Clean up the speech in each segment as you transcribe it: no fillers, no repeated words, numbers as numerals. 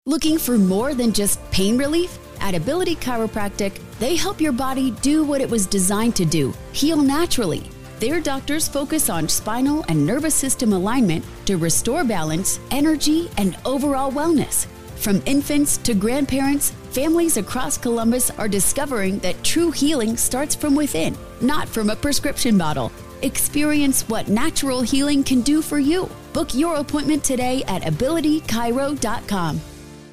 Looking for more than just pain relief? At Ability Chiropractic, they help your body do what it was designed to do, heal naturally. Their doctors focus on spinal and nervous system alignment to restore balance, energy, and overall wellness. From infants to grandparents, families across Columbus are discovering that true healing starts from within, not from a prescription bottle. Experience what natural healing can do for you. Book your appointment today at abilitychiro.com.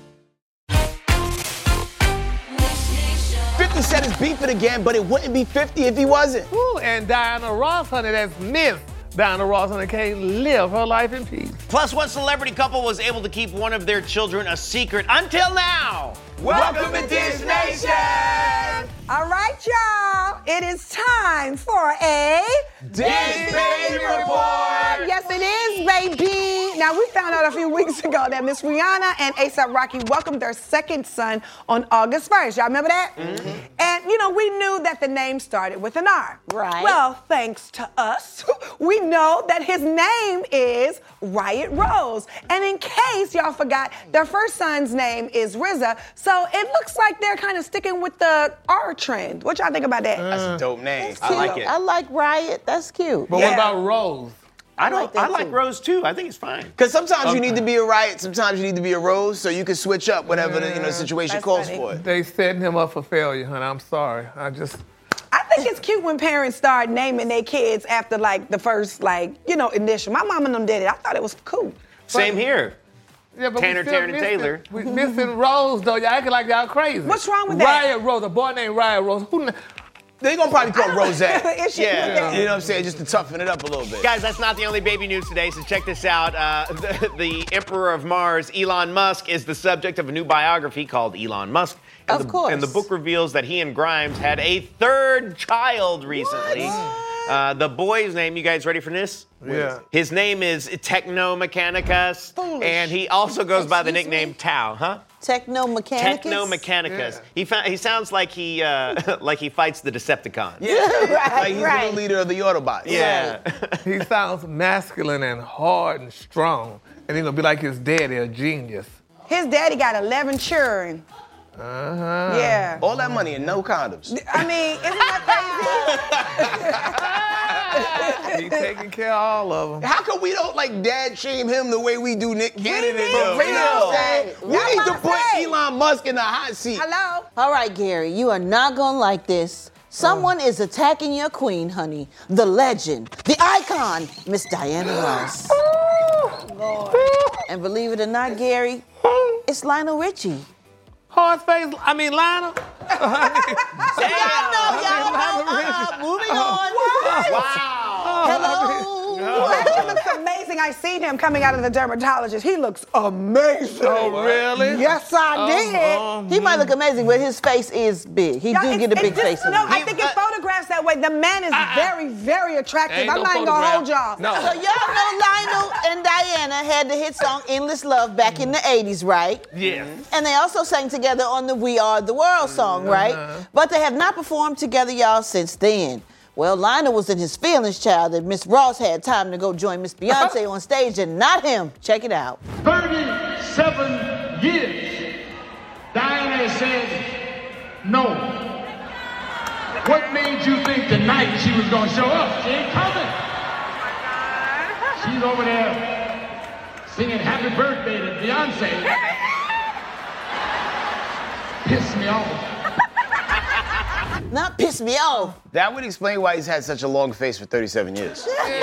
50 said he's beefing again, but it wouldn't be 50 if he wasn't. Ooh, and Diana Ross, honey, that's Miss Diana Ross, honey, can't live her life in peace. Plus, what celebrity couple was able to keep one of their children a secret until now? Welcome to Dish Nation! All right, y'all. It is time for a Dish Baby Report! Yes, it is, baby. Now, we found out a few weeks ago that Miss Rihanna and A$AP Rocky welcomed their second son on August 1st. Y'all remember that? Mm-hmm. And, we knew that the name started with an R. Right. Well, thanks to us, we know that his name is Riot Rose. And in case y'all forgot, their first son's name is RZA. So it looks like they're kind of sticking with the R trend. What y'all think about that? That's a dope name. I like it. I like Riot. That's cute. But what about Rose? I that like too. Rose too. I think it's fine. Because sometimes you need to be a Riot, sometimes you need to be a Rose, so you can switch up whatever the situation That's calls funny. for it. They setting him up for failure, honey. I'm sorry. I think it's cute when parents start naming their kids after, the first, initial. My mom and them did it. I thought it was cool. Same here. Yeah, but Tanner, we still Taryn, and Taylor. We missing Rose, though. Y'all acting like y'all crazy. What's wrong with that? Riot Rose, a boy named Riot Rose. They're going to probably call Rose. Is she? Yeah. You know what I'm saying? Just to toughen it up a little bit. Guys, that's not the only baby news today, so check this out. The Emperor of Mars, Elon Musk, is the subject of a new biography called Elon Musk. And Of course. And the book reveals that he and Grimes had a third child recently. The boy's name, you guys ready for this? Yeah. His name is Technomechanicus, and he also goes by the Excuse me? nickname Tau, huh? Technomechanicus? Technomechanicus. He sounds like he fights the Decepticons. Yeah. Like he's the new leader of the Autobots. Yeah. He sounds masculine and hard and strong. And he's going to be like his daddy, a genius. His daddy got 11 children. Uh-huh. Yeah. All that money and no condoms. I mean, isn't that crazy? He's taking care of all of them. How come we don't dad shame him the way we do Nick Cannon? need We to. need to put say. Elon Musk in the hot seat. Hello? All right, Gary, you are not going to like this. Someone is attacking your queen, honey. The legend, the icon, Miss Diana Ross. Lord. And believe it or not, Gary, it's Lionel Richie. Lionel. Y'all know. Moving on. Wow. Hello. He looks amazing. I seen him coming out of the dermatologist. He looks amazing. Oh, really? Yes, I did. He might look amazing, but his face is big. He do get a big face. No, I think it photographs that way. The man is very, very attractive. Ain't I'm no not even gonna photograph. hold y'all. No. So y'all know Lionel and Diana had the hit song Endless Love back in the 80s, right? Yeah. And they also sang together on the We Are the World song, right? But they have not performed together, y'all, since then. Well, Lionel was in his feelings, child, that Miss Ross had time to go join Miss Beyonce on stage and not him. Check it out. 37 years, Diana said no. What made you think tonight she was gonna show up? She ain't coming. She's over there singing happy birthday to Beyonce. Pissed me off. Not piss me off. That would explain why he's had such a long face for 37 years.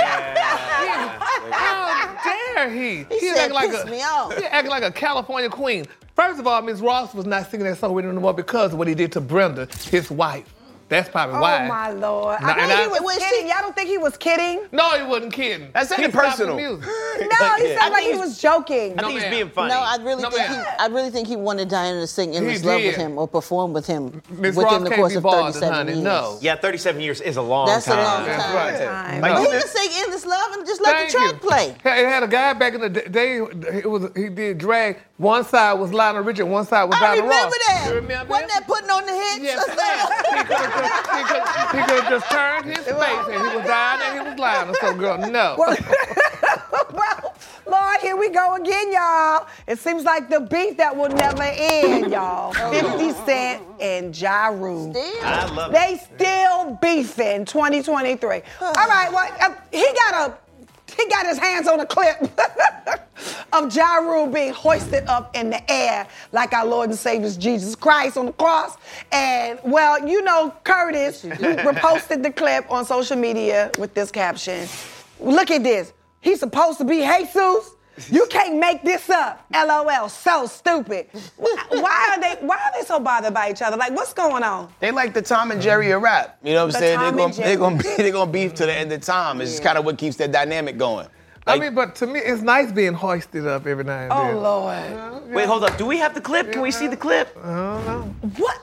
How dare he? He said, piss me off. He acting like a California queen. First of all, Miss Ross was not singing that song with him no more because of what he did to Brenda, his wife. That's probably why. Oh, my Lord. Now, I know he and was kidding. Y'all don't think he was kidding? No, he wasn't kidding. That sounded He stopped the personal. music. No, he sounded like he was joking. I think he's being funny. No, I really think he wanted Diana to sing Endless He Love did. with him or perform with him Miss within Ross the can't course be of bothered, 37 honey. years. No. Yeah, 37 years is a long That's time. a long That's time. right. But No. he can sing Endless Love and just let the track play. Hey, it had a guy back in the day. He did drag. One side was Lionel Richie, one side was I Diana Ross. remember that. You remember Wasn't that putting on the hits? Yes, ma'am. He could have just turned his face and he was Diana and he was Lionel. So, girl, no. Well, Lord, here we go again, y'all. It seems like the beef that will never end, y'all. 50 Cent and Ja Rule. I love it. They still beefing 2023. All right, well, he got his hands on a clip of Ja Rule being hoisted up in the air like our Lord and Savior Jesus Christ on the cross. And, well, you know, Curtis reposted the clip on social media with this caption. Look at this. He's supposed to be Jesus. You can't make this up. LOL, so stupid. Why are they so bothered by each other? Like, what's going on? They like the Tom and Jerry of rap. You know what I'm saying? Tom and Jerry. They're gonna beef to the end of time. It's just kind of what keeps that dynamic going. Like, I mean, but to me, it's nice being hoisted up every now and then. Oh, Lord. Wait, hold up. Do we have the clip? Can we see the clip? What?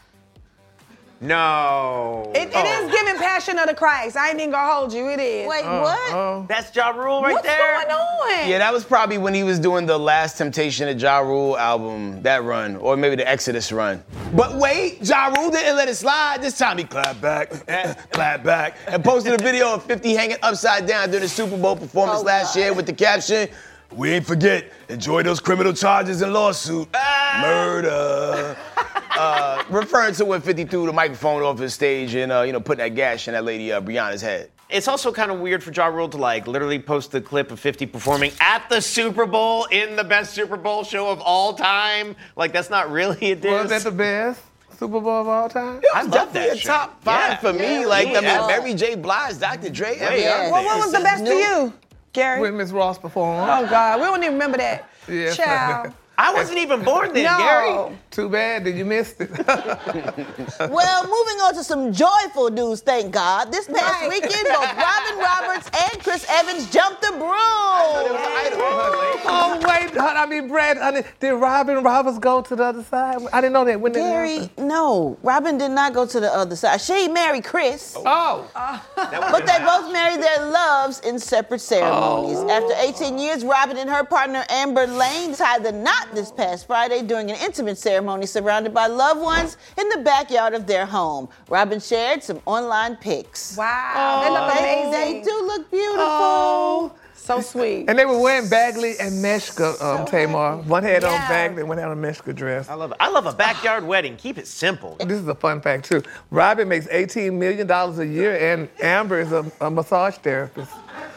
No. It is giving Passion of the Christ. I ain't even gonna hold you. It is. Wait, what? That's Ja Rule right What's there. going on? yeah, that was probably when he was doing the Last Temptation of Ja Rule album, that run, or maybe the Exodus run. But wait, Ja Rule didn't let it slide. This time he clapped back, and posted a video of 50 hanging upside down during the Super Bowl performance last year with the caption, "We ain't forget, enjoy those criminal charges and lawsuit. Murder." Referring to when 50 threw the microphone off his stage and, putting that gash in that lady Brianna's head. It's also kind of weird for Ja Rule to literally post the clip of 50 performing at the Super Bowl in the best Super Bowl show of all time. Like, that's not really a diss. Was that the best Super Bowl of all time? I love definitely that a top 5 for me. Yeah, Like, yeah. Mary J. Blige, Dr. Dre. Yeah. Well, what was the best to you, Gary? When Miss Ross performed. Oh, God. We don't even remember that. Yeah. Child. I wasn't even born then, No. Gary. Too bad that you missed it. Well, moving on to some joyful news, thank God. This past weekend, both Robin Roberts and Chris Evans jumped the broom. Oh, wait. Brad, honey, did Robin Roberts go to the other side? I didn't know that. When Gary, no, Robin did not go to the other side. She married Chris. Oh. But they both married their loves in separate ceremonies. After 18 years, Robin and her partner Amber Lane tied the knot this past Friday during an intimate ceremony surrounded by loved ones in the backyard of their home. Robin shared some online pics. Wow. They look amazing. They do look beautiful. So sweet. And they were wearing Bagley and Meshka, Tamar. One had on Bagley and one had on a Meshka dress. I love it. I love a backyard wedding. Keep it simple. This is a fun fact, too. Robin makes $18 million a year, and Amber is a massage therapist.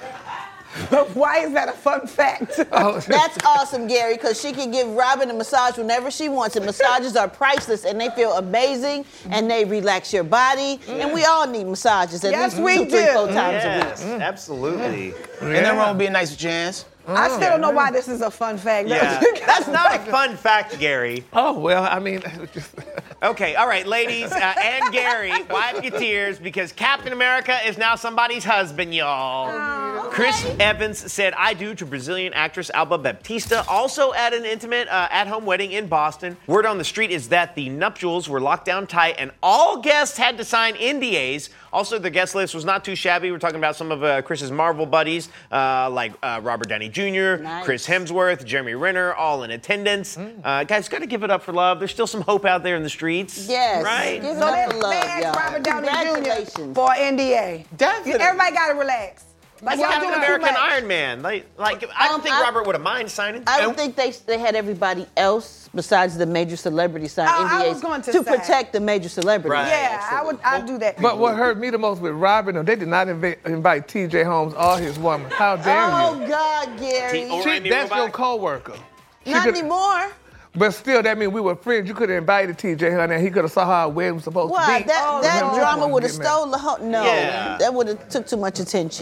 But why is that a fun fact? That's awesome, Gary, because she can give Robin a massage whenever she wants. And massages are priceless, and they feel amazing, and they relax your body. And we all need massages at least 2, 3, 4 times a week. Yes, absolutely. And then wrong being nice with your hands. I still don't know why this is a fun fact. Yeah. That's not a fun fact, Gary. Oh, well, I mean... Okay, all right, ladies and Gary, wipe your tears because Captain America is now somebody's husband, y'all. Oh, Chris Evans said I do to Brazilian actress Alba Baptista, also at an intimate at-home wedding in Boston. Word on the street is that the nuptials were locked down tight and all guests had to sign NDAs. Also, the guest list was not too shabby. We're talking about some of Chris's Marvel buddies, like Robert Downey Jr., Chris Hemsworth, Jeremy Renner, all in attendance. Guys, got to give it up for love. There's still some hope out there in the streets. Yes. Right? Give it So up they for love, asked y'all. Robert Downey Jr. Congratulations. for NDA. Definitely. Everybody got to relax. Like, y'all Captain doing too American much. Iron Man. Like I don't think Robert would have minded signing. I don't think they had everybody else besides the major celebrities sign I NDAs was going to say. protect the major celebrities. Right. Yeah, I'd do that. But what hurt me the most with Robin, they did not invite T.J. Holmes or his woman. How dare Oh, you? God, Gary. That's your co-worker. Not anymore. But still, that means we were friends. You could have invited T.J. honey, and he could have saw how our wedding was supposed Why? to be. That drama would have Get stole the whole... No, Yeah. that would have took too much attention.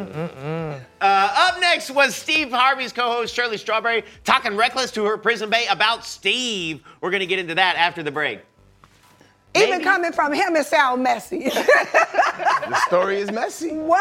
Up next was Steve Harvey's co-host Shirley Strawberry talking reckless to her prison bae about Steve. We're going to get into that after the break. Even coming from him, it sounds messy. The story is messy. What?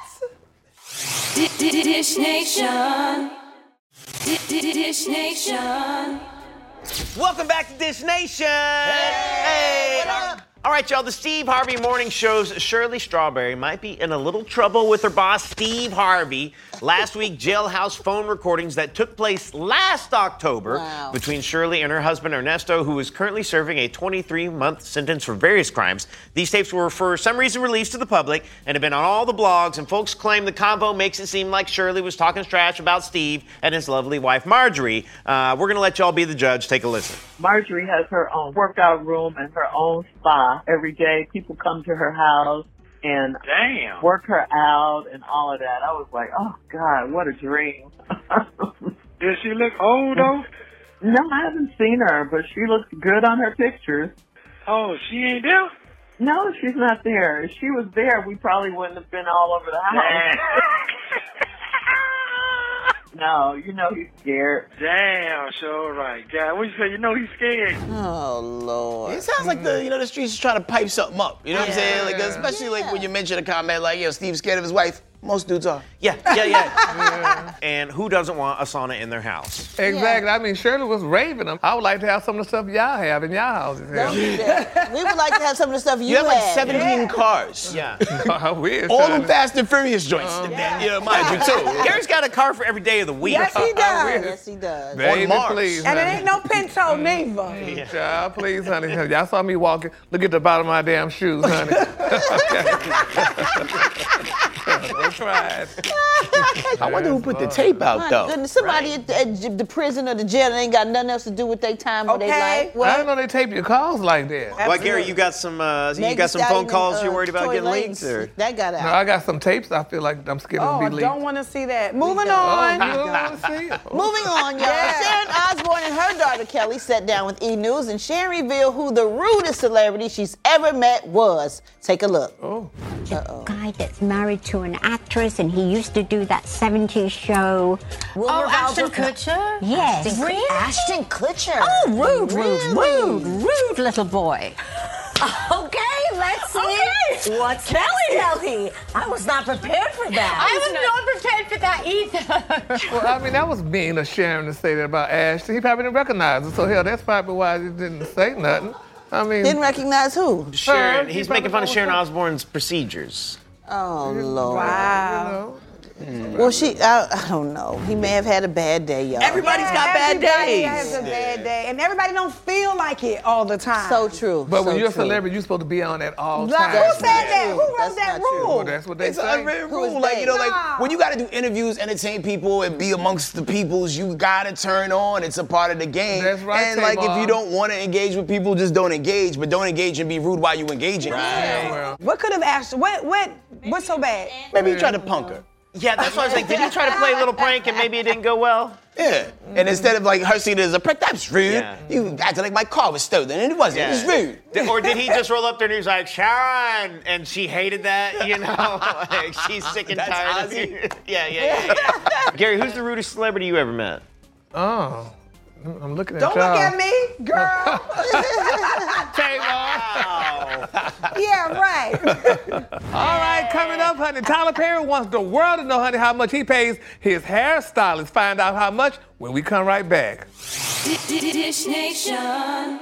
Dish Nation. Dish Nation. Welcome back to Dish Nation. Hey, what up? All right, y'all, the Steve Harvey Morning Show's Shirley Strawberry might be in a little trouble with her boss, Steve Harvey. Last week, jailhouse phone recordings that took place last October between Shirley and her husband, Ernesto, who is currently serving a 23-month sentence for various crimes. These tapes were, for some reason, released to the public and have been on all the blogs, and folks claim the convo makes it seem like Shirley was talking trash about Steve and his lovely wife, Marjorie. We're going to let y'all be the judge. Take a listen. Marjorie has her own workout room and her own spa. Every day, people come to her house and work her out and all of that. I was like, oh, God, what a dream. Does she look old, though? No, I haven't seen her, but she looks good on her pictures. Oh, she ain't there? No, she's not there. If she was there, we probably wouldn't have been all over the house. No, you know he's scared. Damn, sure right. God, what you say? You know he's scared. Oh, Lord. It sounds like the streets is trying to pipe something up. You know what I'm saying? Like, especially like when you mention a comment like, Steve's scared of his wife. Most dudes are. Yeah. And who doesn't want a sauna in their house? Exactly. I mean, Shirley was raving them. I would like to have some of the stuff y'all have in y'all houses. We would like to have some of the stuff you have like 17 cars. Yeah. I wish. All them Fast and Furious joints. Mind you, too. Gary's got a car for every day of the week. Yes, he does. Yes, he does. Baby, On Mars. please, And it honey. ain't no Pinto neither. Child, please, honey. Y'all saw me walking. Look at the bottom of my damn shoes, honey. Don't try it. I wonder who put the tape out, My though. goodness, somebody at the prison or the jail ain't got nothing else to do with their time or their life. I didn't know they tape your calls like that. Well, Gary, you got some phone calls you're worried about getting leaked? Or? That got out. No, I got some tapes I feel like I'm scared to be I leaked. don't want to see that. Moving on. You don't want to see it? Moving on, y'all. Sharon Osbourne and her daughter Kelly sat down with E! News, and Sharon revealed who the rudest celebrity she's ever met was. Take a look. A guy that's married to an actress, and he used to do that 70s show. Ashton Kutcher? Yes. Really? Ashton Kutcher. Oh, rude little boy. Okay, let's see. What's Kelly? I was not prepared for that. I was not prepared for that either. Well, I mean, that was mean of Sharon to say that about Ashton. He probably didn't recognize her, so hell, that's probably why he didn't say nothing. I mean, Didn't recognize who? Sharon. He's making fun of Sharon Osbourne's procedures. Oh, Lord. Wow. Well, I don't know. He may have had a bad day, y'all. Everybody's got bad days. Everybody has a bad day, and everybody don't feel like it all the time. So true. but when so you're a true. celebrity, you're supposed to be on at all Like, times. who said that? true. Who wrote That's that not true. rule? Well, that's what they It's say. an unwritten Who is rule. Like, they? you know, like, when you got to do interviews, entertain people, and be amongst the peoples, you got to turn on. It's a part of the game. That's right, And, like, if Tamar. you don't want to engage with people, just don't engage. But don't engage and be rude while you engaging. What could have asked? What's so bad? Maybe you tried to punk her. Yeah, that's what I was like. Did he try to play a little prank and maybe it didn't go well? Yeah. And instead of, like, her seeing it as a prank, that's rude. Yeah. You acted like my car was stolen, and it wasn't. It was rude. Or did he just roll up there and he was like, Sharon, and she hated that, you know? Like, she's sick and That's tired of Ozzy? you. Yeah. Gary, who's the rudest celebrity you ever met? Oh, I'm looking at Don't y'all. look at me, girl. Yeah, right. All right, coming up, honey. Tyler Perry wants the world to know, honey, how much he pays his hairstylist. Find out how much when we come right back. Dish Nation.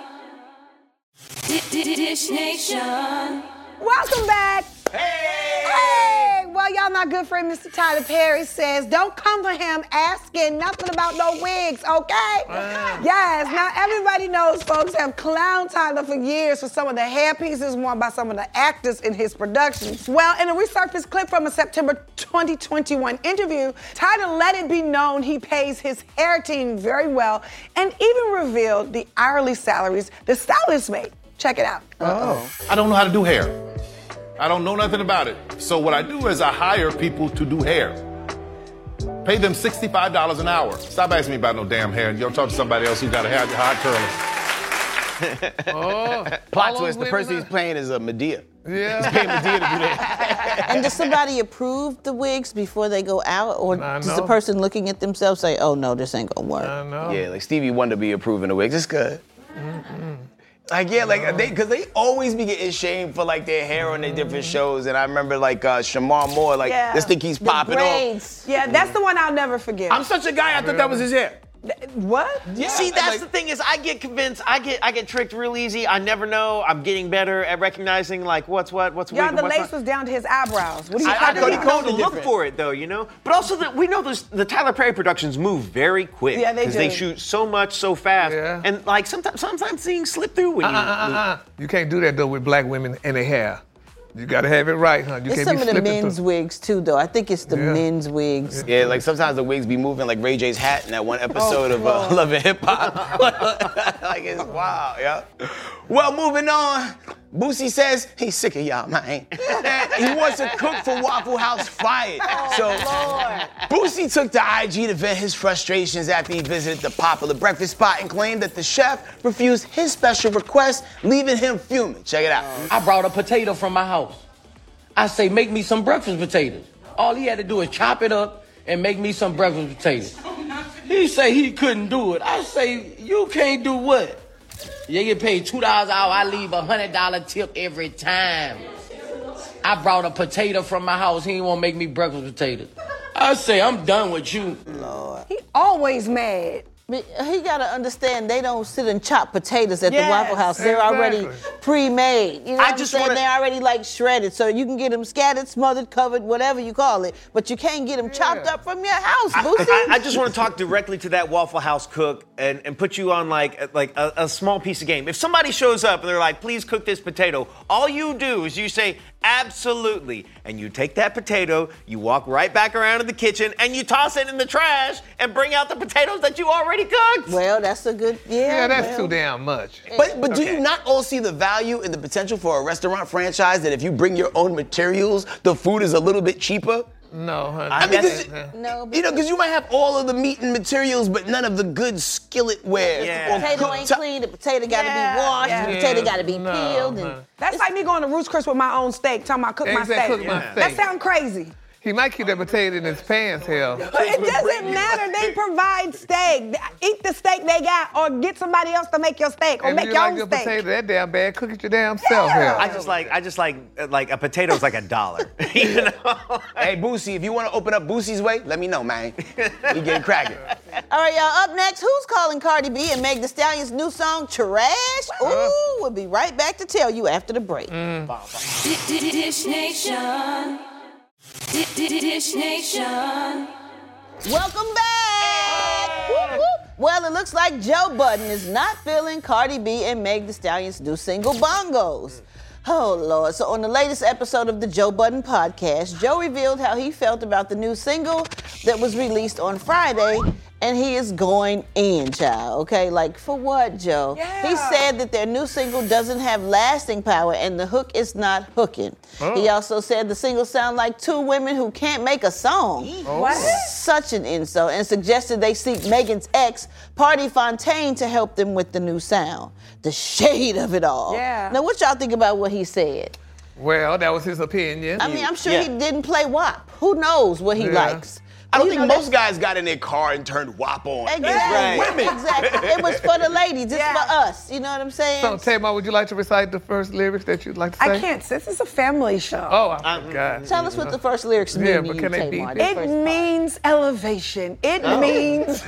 Dish Nation. Welcome back. Hey! Well, y'all, my good friend Mr. Tyler Perry says, don't come for him asking nothing about no wigs, okay? Yes, now everybody knows folks have clowned Tyler for years for some of the hair pieces worn by some of the actors in his productions. Well, in a resurfaced clip from a September 2021 interview, Tyler let it be known he pays his hair team very well and even revealed the hourly salaries the stylists made. Check it out. I don't know how to do hair. I don't know nothing about it. So what I do is I hire people to do hair. Pay them $65 an hour. Stop asking me about no damn hair. You'll talk to somebody else who got a hot curler. Plot twist, the person he's playing is a Medea. Yeah. He's paying Medea to do that. And does somebody approve the wigs before they go out? Or I does the know. person looking at themselves say, oh, no, this ain't gonna work? I know. Yeah, like Stevie Wonder be approving the wigs. It's good. Like, yeah, like, because they always be getting shamed for, like, their hair on their different shows. And I remember, like, Shamar Moore, like, Yeah. this thing keeps popping off. Braids. Yeah, that's the one I'll never forget. I'm such a guy, I thought that was his hair. What? Yeah. See, that's the thing is, I get convinced. I get tricked real easy. I never know. I'm getting better at recognizing like what's what, what's weak. Y'all, and the what's lace not. was down to his eyebrows. What are you I trying know to look for it though, you know. But also, we know the Tyler Perry productions move very quick. Yeah, they do. Because they shoot so much so fast, Yeah. and like sometimes things slip through when You can't do that though with black women and their hair. You gotta have it right, huh? You It's can't some be of the slipping men's through. wigs too, though. I think it's the men's wigs. Yeah, like sometimes the wigs be moving like Ray J's hat in that one episode of Love and Hip Hop. Like it's wild, yeah. Well, moving on. Boosie says he's sick of y'all, man. He wants to cook for Waffle House fired. Boosie took to IG to vent his frustrations after he visited the popular breakfast spot and claimed that the chef refused his special request, leaving him fuming. Check it out. I brought a potato from my house. I say, make me some breakfast potatoes. All he had to do is chop it up and make me some breakfast potatoes. He say he couldn't do it. I say, you can't do what? You get paid $2 an hour, I leave $100 tip every time. I brought a potato from my house, he ain't wanna make me breakfast potatoes. I say, I'm done with you. Lord. He always mad. But he gotta understand they don't sit and chop potatoes at the Yes, Waffle House. They're already pre-made. You know what I'm just saying? wanna- They're already like shredded. So you can get them scattered, smothered, covered, whatever you call it. But you can't get them chopped up from your house, Boosie. I just want to talk directly to that Waffle House cook and put you on like a small piece of game. If somebody shows up and they're like, please cook this potato, all you do is you say, absolutely. And you take that potato, you walk right back around to the kitchen, and you toss it in the trash and bring out the potatoes that you already cooked. Well, that's a good, Yeah, that's too damn much. But do you not all see the value and the potential for a restaurant franchise that if you bring your own materials, the food is a little bit cheaper? No, honey. I mean, No, because you might have all of the meat and materials, but none of the good skilletware. The potato ain't clean. The potato gotta be washed. The potato gotta be peeled. And That's like me going to Ruth's Chris with my own steak, talking about cook my steak. Cook my steak. That sounds crazy. He might keep that potato in his pants, hell. But it doesn't matter. They provide steak. Eat the steak they got, or get somebody else to make your steak, or And make if you your like own your steak. potato that damn bad, cook it your damn self, hell. I just like a potato's like $1. You know? Hey, Boosie, if you want to open up Boosie's way, let me know, man. We get cracking. all right, y'all. Up next, who's calling Cardi B and Meg Thee Stallion's new song "Trash"? Ooh, we'll be right back to tell you after the break. Dish Nation. Dish Nation. Welcome back. Whoop, whoop. Well, it looks like Joe Budden is not feeling Cardi B and Meg Thee Stallion's new single "Bongos." Oh, Lord. So on the latest episode of the Joe Budden podcast, Joe revealed how he felt about the new single that was released on Friday, and he is going in, child. Okay, like, for what, Joe? Yeah. He said that their new single doesn't have lasting power and the hook is not hooking. He also said the single sound like two women who can't make a song. What? Such an insult, and suggested they seek Megan's ex, Party Fontaine, to help them with the new sound. The shade of it all. Yeah. Now, what y'all think about what he said? Well, that was his opinion. I mean, I'm sure he didn't play WAP. Who knows what he likes? I don't You think know, most guys got in their car and turned WAP on. Exactly. It's for women. Exactly. It was for the ladies. It's for us. You know what I'm saying? So, Tamar, would you like to recite the first lyrics that you'd like to say? I can't. This is a family show. Oh, I forgot. Tell us what the first lyrics mean Yeah, to but you, can they Tamar. beat The first It means elevation. It means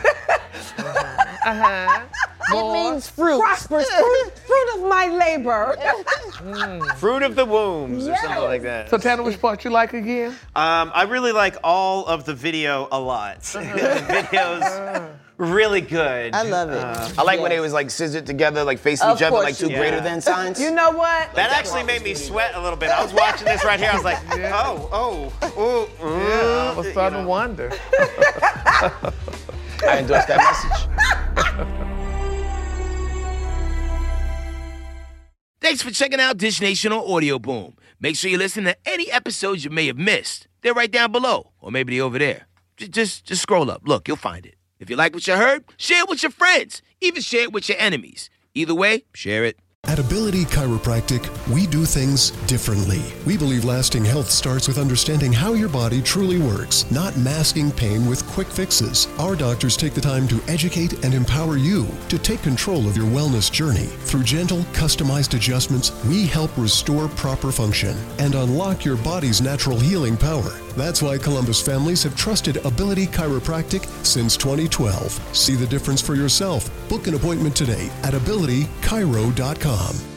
It means fruit. prosperous. Fruit of my labor. Fruit of the wombs or something like that. So, Tanner, which part you like again? I really like all of the video a lot. The video's really good. I love it. I like when they was like scissored together, like facing Of each other, course like two you greater do. than signs. You know what? That actually made me sweat a little bit. I was watching this right here. I was like, Yeah, I was starting to wonder. I endorse that message. Thanks for checking out Dish Nation on Audio Boom. Make sure you listen to any episodes you may have missed. They're right down below, or maybe they're over there. Just scroll up. Look, you'll find it. If you like what you heard, share it with your friends. Even share it with your enemies. Either way, share it. At Ability Chiropractic, we do things differently. We believe lasting health starts with understanding how your body truly works, not masking pain with quick fixes. Our doctors take the time to educate and empower you to take control of your wellness journey. Through gentle, customized adjustments, we help restore proper function and unlock your body's natural healing power. That's why Columbus families have trusted Ability Chiropractic since 2012. See the difference for yourself. Book an appointment today at abilitychiro.com.